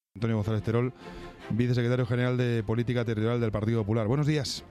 Antonio González Terol, vicesecretario general de Política Territorial del Partido Popular. Buenos días.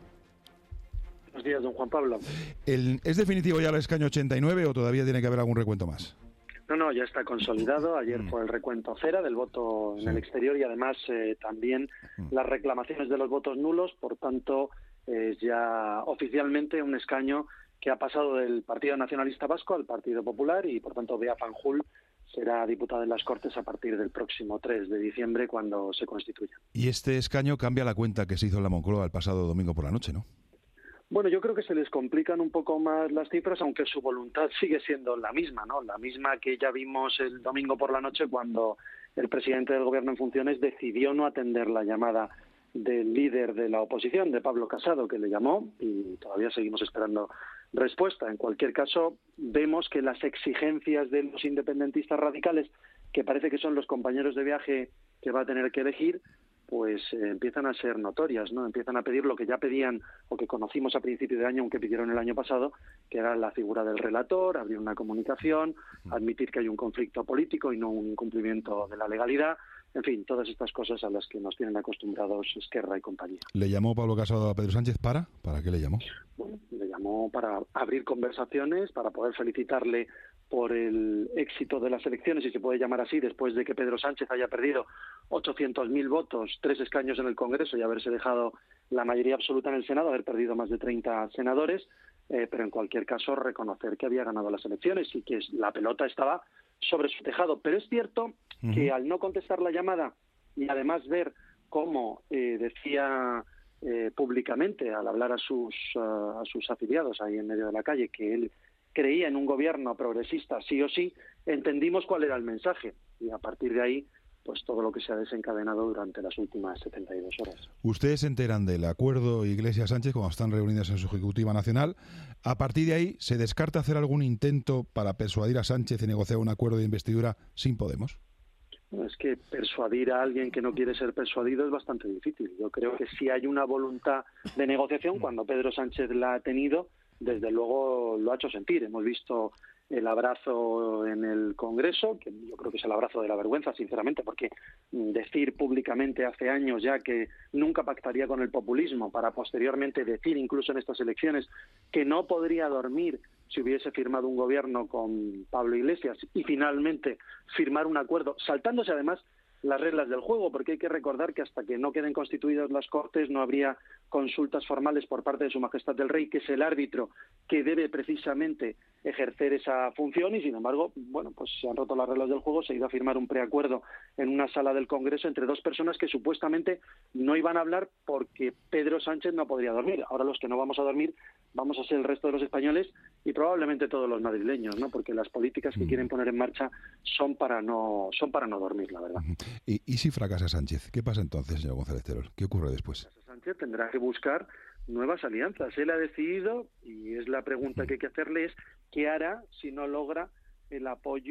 Buenos días, don Juan Pablo. ¿Es definitivo ya el escaño 89 o todavía tiene que haber algún recuento más? No, ya está consolidado. Ayer fue el recuento cera del voto en el exterior y además también las reclamaciones de los votos nulos. Por tanto, es ya oficialmente un escaño que ha pasado del Partido Nacionalista Vasco al Partido Popular y, por tanto, Bea Fanjul será diputada en las Cortes a partir del próximo 3 de diciembre, cuando se constituya. Y este escaño cambia la cuenta que se hizo en la Moncloa el pasado domingo por la noche, ¿no? Bueno, yo creo que se les complican un poco más las cifras, aunque su voluntad sigue siendo la misma, ¿no? La misma que ya vimos el domingo por la noche cuando el presidente del Gobierno en funciones decidió no atender la llamada del líder de la oposición, de Pablo Casado, que le llamó, y todavía seguimos esperando respuesta. En cualquier caso, vemos que las exigencias de los independentistas radicales, que parece que son los compañeros de viaje que va a tener que elegir, pues empiezan a ser notorias, ¿no? Empiezan a pedir lo que ya pedían o que conocimos a principio de año, aunque pidieron el año pasado, que era la figura del relator, abrir una comunicación, admitir que hay un conflicto político y no un incumplimiento de la legalidad. En fin, todas estas cosas a las que nos tienen acostumbrados Esquerra y compañía. ¿Le llamó Pablo Casado a Pedro Sánchez para? ¿Para qué le llamó? Bueno, le llamó para abrir conversaciones, para poder felicitarle por el éxito de las elecciones, si se puede llamar así, después de que Pedro Sánchez haya perdido 800.000 votos, 3 escaños en el Congreso y haberse dejado la mayoría absoluta en el Senado, haber perdido más de 30 senadores, pero en cualquier caso reconocer que había ganado las elecciones y que la pelota estaba sobre su tejado. Pero es cierto que al no contestar la llamada y además ver cómo decía públicamente, al hablar a sus afiliados ahí en medio de la calle, que él creía en un gobierno progresista sí o sí, entendimos cuál era el mensaje y a partir de ahí pues todo lo que se ha desencadenado durante las últimas 72 horas. Ustedes se enteran del acuerdo Iglesias-Sánchez cuando están reunidas en su Ejecutiva Nacional. A partir de ahí, ¿se descarta hacer algún intento para persuadir a Sánchez y negociar un acuerdo de investidura sin Podemos? Es que persuadir a alguien que no quiere ser persuadido es bastante difícil. Yo creo que si hay una voluntad de negociación, cuando Pedro Sánchez la ha tenido, desde luego lo ha hecho sentir. Hemos visto el abrazo en el Congreso, que yo creo que es el abrazo de la vergüenza, sinceramente, porque decir públicamente hace años ya que nunca pactaría con el populismo, para posteriormente decir, incluso en estas elecciones, que no podría dormir si hubiese firmado un gobierno con Pablo Iglesias y finalmente firmar un acuerdo, saltándose además las reglas del juego, porque hay que recordar que hasta que no queden constituidas las Cortes no habría consultas formales por parte de Su Majestad el Rey, que es el árbitro que debe precisamente ejercer esa función, y sin embargo, bueno, pues se han roto las reglas del juego, se ha ido a firmar un preacuerdo en una sala del Congreso entre dos personas que supuestamente no iban a hablar porque Pedro Sánchez no podría dormir. Ahora los que no vamos a dormir vamos a ser el resto de los españoles y probablemente todos los madrileños, ¿no? Porque las políticas que quieren poner en marcha son para no dormir, la verdad. ¿Y si fracasa Sánchez? ¿Qué pasa entonces, señor González Terol? ¿Qué ocurre después? Sánchez tendrá que buscar nuevas alianzas. Él ha decidido, y es la pregunta que hay que hacerle, es ¿qué hará si no logra el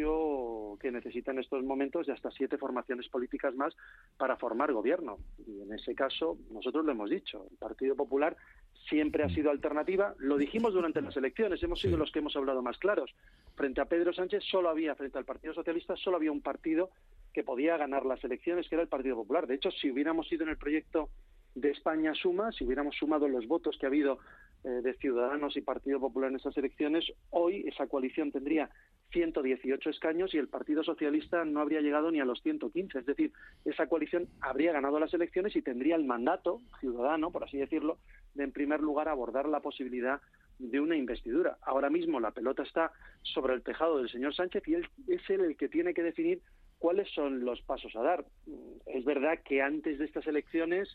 apoyo que necesita en estos momentos de hasta 7 formaciones políticas más para formar gobierno? Y en ese caso, nosotros lo hemos dicho, el Partido Popular siempre ha sido alternativa. Lo dijimos durante las elecciones, hemos sido los que hemos hablado más claros. Frente a Pedro Sánchez frente al Partido Socialista, solo había un partido que podía ganar las elecciones, que era el Partido Popular. De hecho, si hubiéramos ido en el proyecto de España Suma, si hubiéramos sumado los votos que ha habido de Ciudadanos y Partido Popular en esas elecciones, hoy esa coalición tendría 118 escaños y el Partido Socialista no habría llegado ni a los 115. Es decir, esa coalición habría ganado las elecciones y tendría el mandato ciudadano, por así decirlo, de en primer lugar abordar la posibilidad de una investidura. Ahora mismo la pelota está sobre el tejado del señor Sánchez y él es él el que tiene que definir cuáles son los pasos a dar. Es verdad que antes de estas elecciones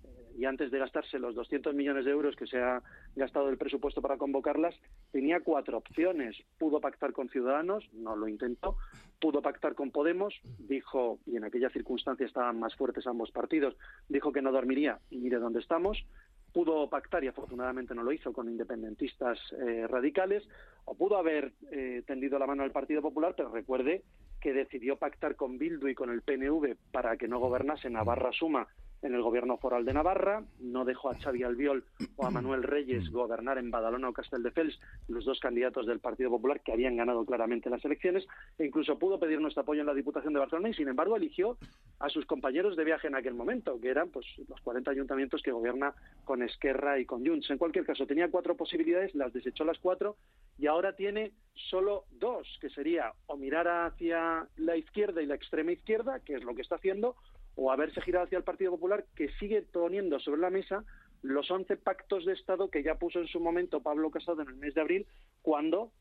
y antes de gastarse los 200 millones de euros que se ha gastado el presupuesto para convocarlas, tenía 4 opciones. Pudo pactar con Ciudadanos, no lo intentó. Pudo pactar con Podemos, dijo, y en aquella circunstancia estaban más fuertes ambos partidos, dijo que no dormiría y mire dónde estamos. Pudo pactar, y afortunadamente no lo hizo, con independentistas radicales, o pudo haber tendido la mano al Partido Popular, pero recuerde que decidió pactar con Bildu y con el PNV para que no gobernase Navarra Suma en el gobierno foral de Navarra, no dejó a Xavi Albiol o a Manuel Reyes gobernar en Badalona o Castelldefels, los dos candidatos del Partido Popular que habían ganado claramente las elecciones, e incluso pudo pedir nuestro apoyo en la Diputación de Barcelona y, sin embargo, eligió a sus compañeros de viaje en aquel momento, que eran pues los 40 ayuntamientos que gobierna con Esquerra y con Junts. En cualquier caso, tenía 4 posibilidades, las desechó las 4 y ahora tiene solo 2, que sería o mirar hacia la izquierda y la extrema izquierda, que es lo que está haciendo, o haberse girado hacia el Partido Popular, que sigue poniendo sobre la mesa los 11 pactos de Estado que ya puso en su momento Pablo Casado en el mes de abril, cuando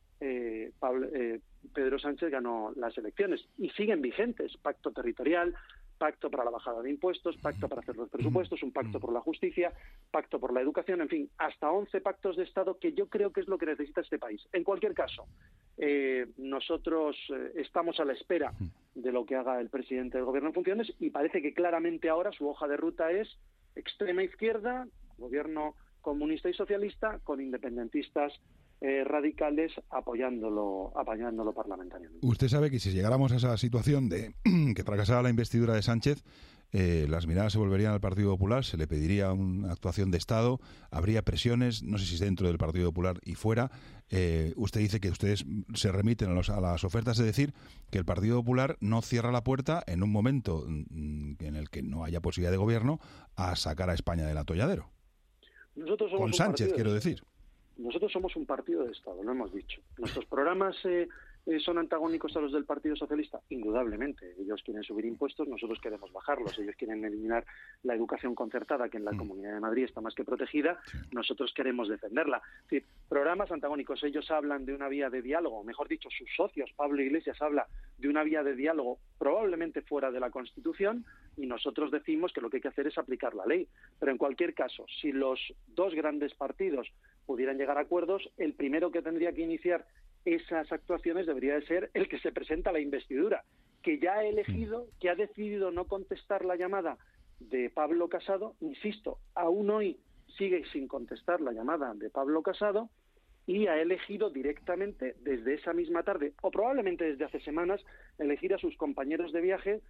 Pedro Sánchez ganó las elecciones. Y siguen vigentes: pacto territorial, pacto para la bajada de impuestos, pacto para hacer los presupuestos, un pacto por la justicia, pacto por la educación, en fin, hasta 11 pactos de Estado, que yo creo que es lo que necesita este país. En cualquier caso, nosotros estamos a la espera de lo que haga el presidente del Gobierno en funciones, y parece que claramente ahora su hoja de ruta es extrema izquierda, gobierno comunista y socialista, con independentistas radicales apoyándolo parlamentariamente. Usted sabe que si llegáramos a esa situación de que fracasara la investidura de Sánchez, las miradas se volverían al Partido Popular, se le pediría una actuación de Estado, habría presiones, no sé si dentro del Partido Popular y fuera. Usted dice que ustedes se remiten a las ofertas, es decir, que el Partido Popular no cierra la puerta en un momento en el que no haya posibilidad de gobierno a sacar a España del atolladero. Nosotros somos con Sánchez, quiero decir. Nosotros somos un partido de Estado, lo hemos dicho. ¿Nuestros programas son antagónicos a los del Partido Socialista? Indudablemente. Ellos quieren subir impuestos, nosotros queremos bajarlos. Ellos quieren eliminar la educación concertada, que en la Comunidad de Madrid está más que protegida. Nosotros queremos defenderla. Es decir, programas antagónicos. Ellos hablan de una vía de diálogo, mejor dicho, sus socios, Pablo Iglesias, habla de una vía de diálogo probablemente fuera de la Constitución, y nosotros decimos que lo que hay que hacer es aplicar la ley. Pero en cualquier caso, si los dos grandes partidos pudieran llegar a acuerdos, el primero que tendría que iniciar esas actuaciones debería de ser el que se presenta a la investidura, que ya ha elegido, que ha decidido no contestar la llamada de Pablo Casado. Insisto, aún hoy sigue sin contestar la llamada de Pablo Casado, y ha elegido directamente desde esa misma tarde, o probablemente desde hace semanas, elegir a sus compañeros de viaje,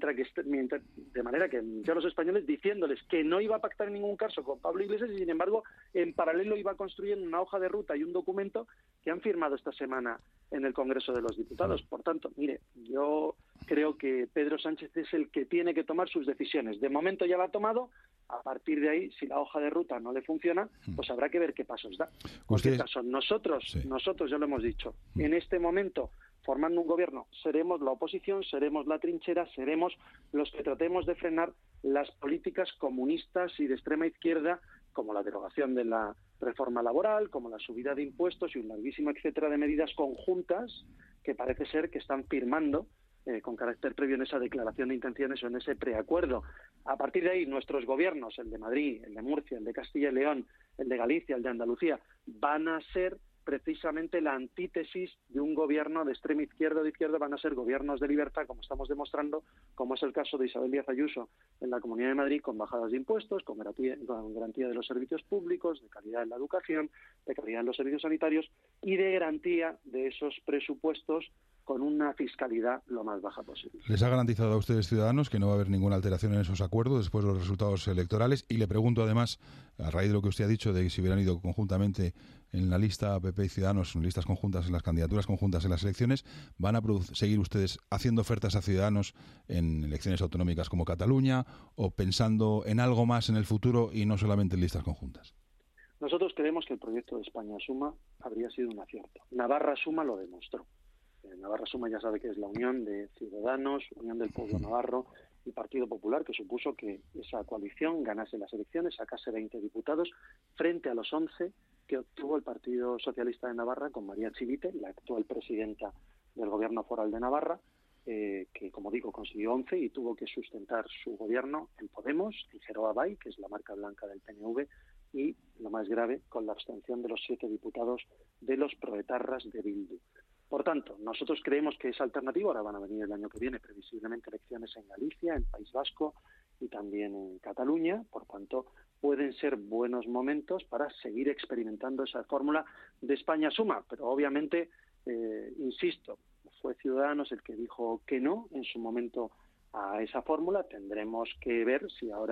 de manera que ya los españoles diciéndoles que no iba a pactar en ningún caso con Pablo Iglesias, y sin embargo en paralelo iba construyendo una hoja de ruta y un documento que han firmado esta semana en el Congreso de los Diputados. Por tanto, mire, yo creo que Pedro Sánchez es el que tiene que tomar sus decisiones. De momento ya la ha tomado. A partir de ahí, si la hoja de ruta no le funciona, pues habrá que ver qué pasos da. En cualquier caso, nosotros ya lo hemos dicho, en este momento, formando un gobierno, seremos la oposición, seremos la trinchera, seremos los que tratemos de frenar las políticas comunistas y de extrema izquierda, como la derogación de la reforma laboral, como la subida de impuestos y un larguísimo etcétera de medidas conjuntas que parece ser que están firmando con carácter previo en esa declaración de intenciones o en ese preacuerdo. A partir de ahí, nuestros gobiernos, el de Madrid, el de Murcia, el de Castilla y León, el de Galicia, el de Andalucía, van a ser precisamente la antítesis de un gobierno de extrema izquierda o de izquierda. Van a ser gobiernos de libertad, como estamos demostrando, como es el caso de Isabel Díaz Ayuso en la Comunidad de Madrid, con bajadas de impuestos, con garantía de los servicios públicos, de calidad en la educación, de calidad en los servicios sanitarios y de garantía de esos presupuestos con una fiscalidad lo más baja posible. ¿Les ha garantizado a ustedes, Ciudadanos, que no va a haber ninguna alteración en esos acuerdos después de los resultados electorales? Y le pregunto además, a raíz de lo que usted ha dicho, de que si hubieran ido conjuntamente en la lista PP y Ciudadanos, en listas conjuntas, en las candidaturas conjuntas en las elecciones, ¿van a seguir ustedes haciendo ofertas a Ciudadanos en elecciones autonómicas como Cataluña, o pensando en algo más en el futuro y no solamente en listas conjuntas? Nosotros creemos que el proyecto de España Suma habría sido un acierto. Navarra Suma lo demostró. Navarra Suma ya sabe que es la unión de Ciudadanos, Unión del Pueblo Navarro y Partido Popular, que supuso que esa coalición ganase las elecciones, sacase 20 diputados frente a los 11 que obtuvo el Partido Socialista de Navarra con María Chivite, la actual presidenta del Gobierno Foral de Navarra, que, como digo, consiguió 11 y tuvo que sustentar su gobierno en Podemos, en Geroa Bai, que es la marca blanca del PNV, y, lo más grave, con la abstención de los 7 diputados de los proetarras de Bildu. Por tanto, nosotros creemos que es alternativo. Ahora van a venir el año que viene previsiblemente elecciones en Galicia, en País Vasco y también en Cataluña. Por tanto, pueden ser buenos momentos para seguir experimentando esa fórmula de España Suma. Pero obviamente, insisto, fue Ciudadanos el que dijo que no en su momento a esa fórmula. Tendremos que ver si ahora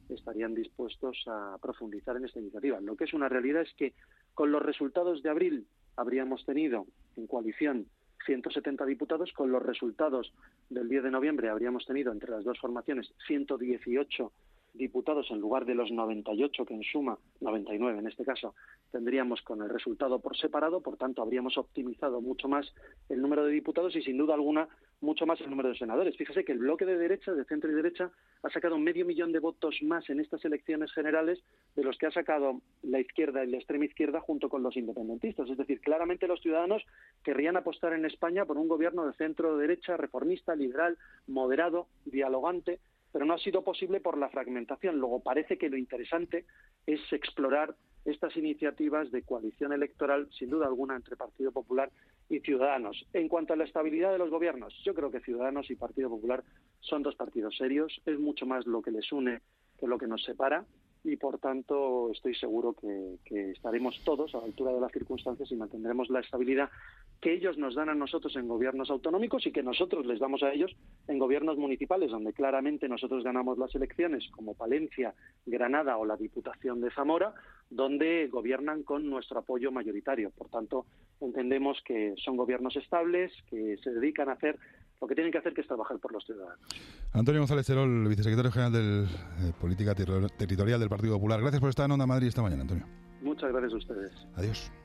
estarían dispuestos a profundizar en esta iniciativa. Lo que es una realidad es que con los resultados de abril habríamos tenido en coalición 170 diputados, con los resultados del 10 de noviembre habríamos tenido entre las dos formaciones 118 diputados en lugar de los 98 que en suma, 99 en este caso, tendríamos con el resultado por separado. Por tanto, habríamos optimizado mucho más el número de diputados y, sin duda alguna, mucho más el número de senadores. Fíjese que el bloque de derecha, de centro y derecha, ha sacado 500.000 de votos más en estas elecciones generales de los que ha sacado la izquierda y la extrema izquierda junto con los independentistas. Es decir, claramente los ciudadanos querrían apostar en España por un gobierno de centro-derecha, reformista, liberal, moderado, dialogante, pero no ha sido posible por la fragmentación. Luego parece que lo interesante es explorar estas iniciativas de coalición electoral, sin duda alguna, entre Partido Popular y Ciudadanos. En cuanto a la estabilidad de los gobiernos, yo creo que Ciudadanos y Partido Popular son dos partidos serios, es mucho más lo que les une que lo que nos separa, y por tanto estoy seguro que estaremos todos a la altura de las circunstancias y mantendremos la estabilidad que ellos nos dan a nosotros en gobiernos autonómicos y que nosotros les damos a ellos en gobiernos municipales, donde claramente nosotros ganamos las elecciones, como Palencia, Granada o la Diputación de Zamora, donde gobiernan con nuestro apoyo mayoritario. Por tanto, entendemos que son gobiernos estables, que se dedican a hacer lo que tienen que hacer, que es trabajar por los ciudadanos. Antonio González Terol, vicesecretario general de Política Territorial del Partido Popular. Gracias por estar en Onda Madrid esta mañana, Antonio. Muchas gracias a ustedes. Adiós.